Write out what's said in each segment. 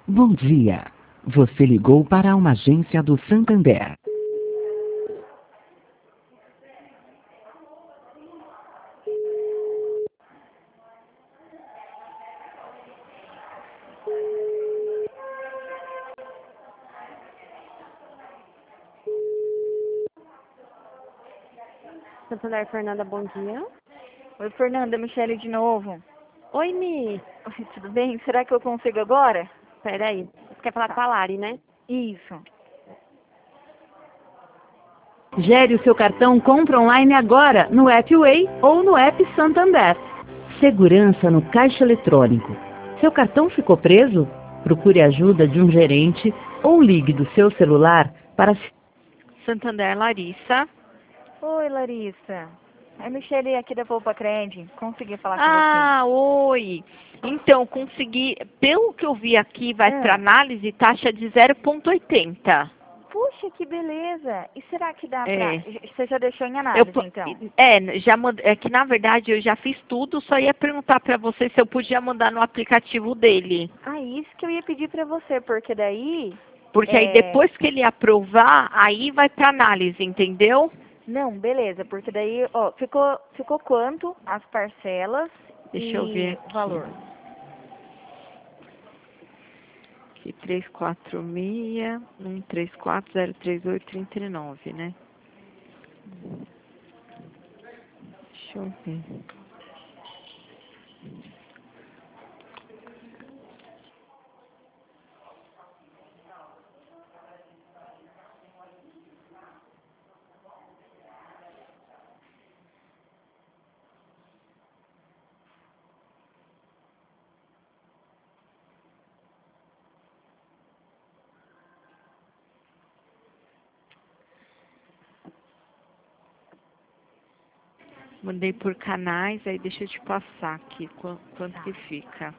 Bom dia. Você ligou para uma agência do Santander. Santander Fernanda, bom dia. Oi, Fernanda, Michele de novo. Oi, Mi. Oi, tudo bem? Será que eu consigo agora? Peraí. Você quer falar com a Lari, né? Isso. Gere o seu cartão Compra Online agora no app Way ou no app Santander. Segurança no caixa eletrônico. Seu cartão ficou preso? Procure a ajuda de um gerente ou ligue do seu celular para... Santander, Larissa. Oi, Larissa. É Michele aqui da Poupa Cred. Consegui falar com Ah, oi. Então, consegui, pelo que eu vi aqui, vai para análise taxa de 0,80. você. Puxa, que beleza. E será que dá pra... É. Você já deixou em análise, então? É que na verdade eu já fiz tudo, só ia perguntar para você se eu podia mandar no aplicativo dele. Ah, isso que eu ia pedir pra você, porque daí... Porque aí depois que ele aprovar, aí vai para análise, entendeu? Não, beleza, porque daí, ó, ficou quanto as parcelas Deixa eu ver aqui. o valor? Aqui, 346, 134, 038, 39, né? Deixa eu ver. Mandei por canais, aí deixa eu te passar aqui quanto que fica.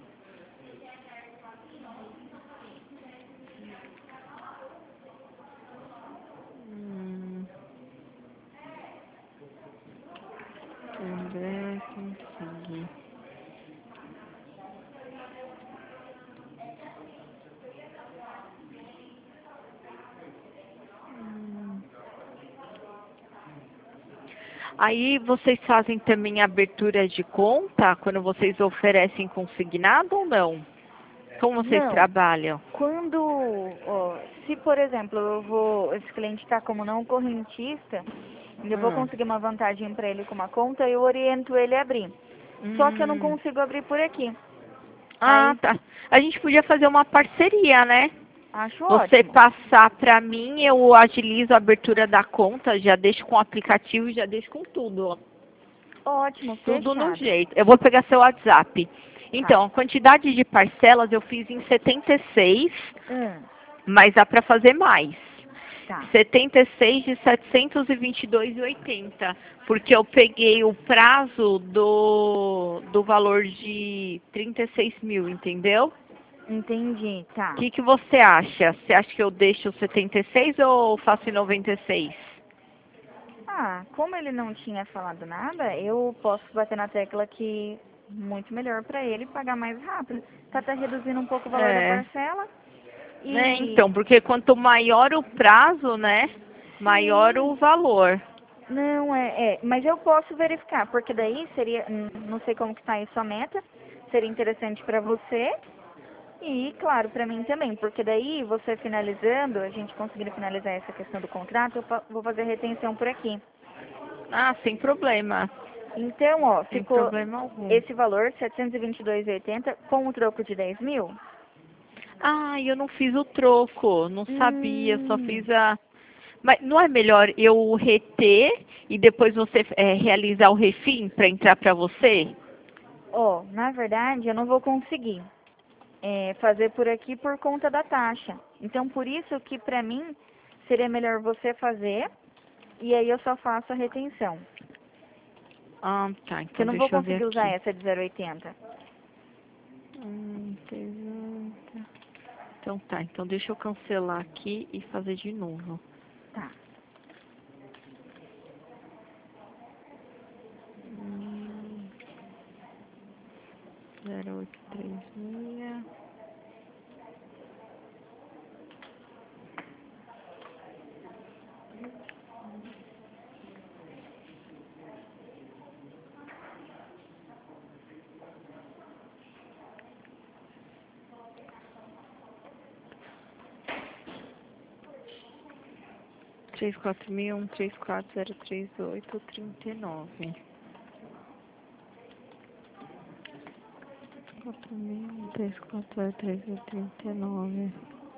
André, consegui. Aí vocês fazem também abertura de conta quando vocês oferecem consignado ou não? Como vocês Não. trabalham? Quando, ó, se por exemplo, esse cliente está como não correntista, eu vou conseguir uma vantagem para ele com uma conta, eu oriento ele a abrir. Só que eu não consigo abrir por aqui. Ah, Aí, tá. A gente podia fazer uma parceria, né? acho Você ótimo. passar para mim, eu agilizo a abertura da conta, já deixo com o aplicativo, já deixo com tudo, ó. Ótimo, Tudo no fechado. jeito. Eu vou pegar seu WhatsApp. Então, a quantidade de parcelas eu fiz em 76, mas dá para fazer mais. Tá. 76 de 722,80, porque eu peguei o prazo do valor de 36 mil, entendeu? Entendi, tá. O que você acha? Você acha que eu deixo 76 ou faço em 96? Ah, como ele não tinha falado nada, eu posso bater na tecla que muito melhor para ele pagar mais rápido. Tá até reduzindo um pouco o valor da parcela. Né? Então, porque quanto maior o prazo, né, maior o valor. Não, mas eu posso verificar, porque daí seria, não sei como que tá aí sua meta, seria interessante para você e, claro, para mim também, porque daí você finalizando, a gente conseguindo finalizar essa questão do contrato, eu vou fazer retenção por aqui. Ah, sem problema. Então, ó, Sem ficou problema algum. esse valor, 722,80, com o troco de 10 mil? Ah, eu não fiz o troco, não sabia, só fiz a... Mas não é melhor eu reter e depois você realizar o refim para entrar para você? Ó, na verdade, eu não vou conseguir fazer por aqui por conta da taxa. Então, por isso que para mim seria melhor você fazer e aí eu só faço a retenção. Ah, tá. Porque Então eu não vou deixa eu ver conseguir usar aqui. essa de 0,80. Então tá, então deixa eu cancelar aqui e fazer de novo. Tá. Hum, 0836. 34000, 134,038, 39. 4.000, 34038, 39.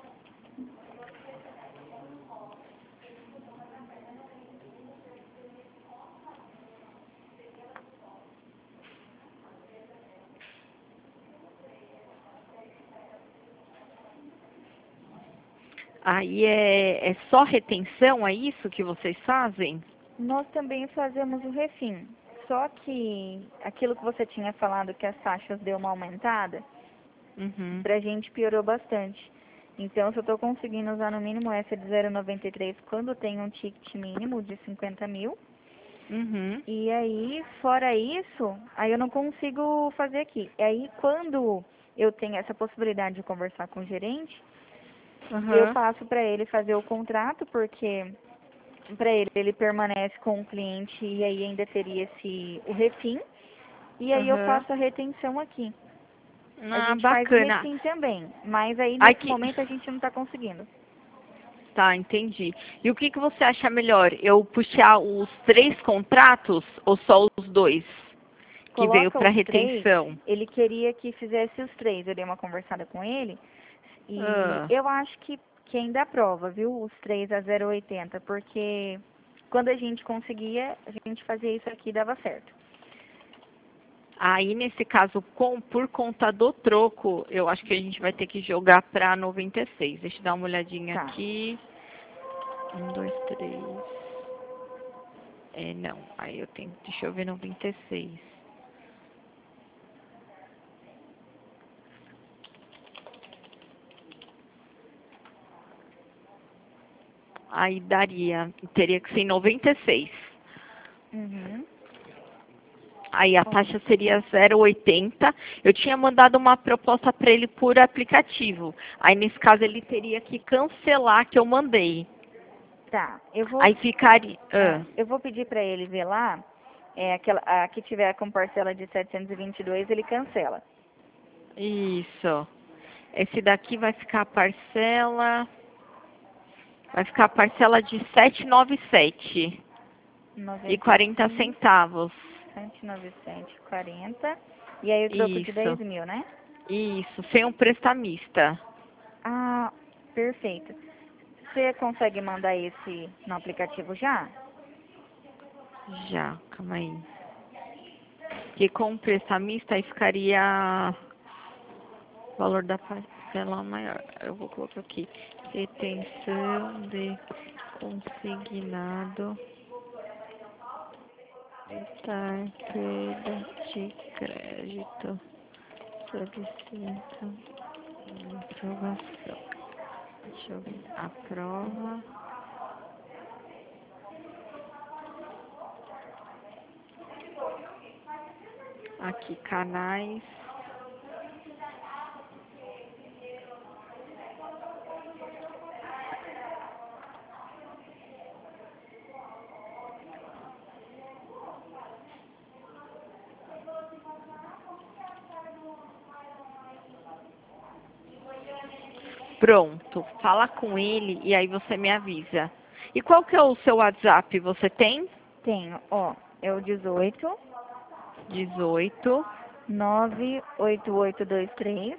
Aí é só retenção, é isso que vocês fazem? Nós também fazemos o refim. Só que aquilo que você tinha falado que as taxas deu uma aumentada, Uhum. pra gente piorou bastante. Então, se eu tô conseguindo usar no mínimo essa de 0,93 quando tem um ticket mínimo de 50.000, Uhum. e aí, fora isso, aí eu não consigo fazer aqui. E aí, quando eu tenho essa possibilidade de conversar com o gerente, eu Uhum. passo para ele fazer o contrato, porque para ele permanece com o cliente e aí ainda teria o refim, e aí eu Uhum. faço a retenção aqui. A Ah, gente faz o bacana. refim também, mas aí nesse Aqui. momento a gente não está conseguindo. Tá, entendi. E o que você acha melhor? Eu puxar os 3 contratos ou só os 2 que veio Coloca para os 3, retenção? ele queria que fizesse os 3. Eu dei uma conversada com ele e Ah. eu acho que ainda aprova, viu? Os 3 a 0,80, porque quando a gente conseguia, a gente fazia isso aqui e dava certo. Aí, nesse caso, por conta do troco, eu acho que a gente vai ter que jogar para 96. Deixa eu dar uma olhadinha Tá. aqui. 1, 2, 3. Não. Aí eu tenho. Deixa eu ver 96. Aí daria. Teria que ser 96. Uhum. Aí a taxa seria 0,80. Eu tinha mandado uma proposta para ele por aplicativo. Aí nesse caso ele teria que cancelar a que eu mandei. Tá. Eu vou, Aí ficaria. eu vou pedir para ele ver lá, a que tiver com parcela de 722, ele cancela. Isso. Esse daqui vai ficar a parcela. Vai ficar a parcela de 797 e 40 95, centavos. 197,40. E aí o troco de Isso. 10.000, né? Isso. Sem um prestamista. Ah, perfeito. Você consegue mandar esse no aplicativo já? Já, calma aí. Que com o prestamista aí ficaria o valor da parcela maior. Eu vou colocar aqui. Retenção de consignado carteira de crédito. Solicita aprovação. Deixa eu ver. Aprova. Aqui, canais. Pronto. Fala com ele e aí você me avisa. E qual que é o seu WhatsApp? Você tem? Tenho, ó. É o 18 18 98823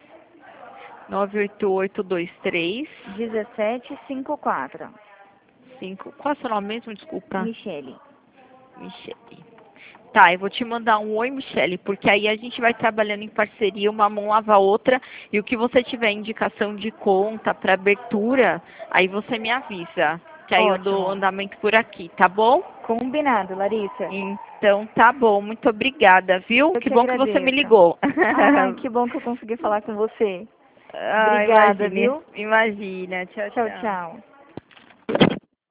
98823 1754. 5. Qual é o seu nome mesmo? Desculpa. Michele. Michele. Tá, eu vou te mandar um oi, Michele, porque aí a gente vai trabalhando em parceria, uma mão lava a outra, e o que você tiver indicação de conta para abertura, aí você me avisa, que aí eu dou Ótimo. andamento por aqui, tá bom? Combinado, Larissa. Então tá bom, muito obrigada, viu? Eu Que que bom que você me agradeço. ligou. Ai, que bom que eu consegui falar com você. Ah, Obrigada, imagina, viu? imagina. Tchau, Tchau, tchau. tchau.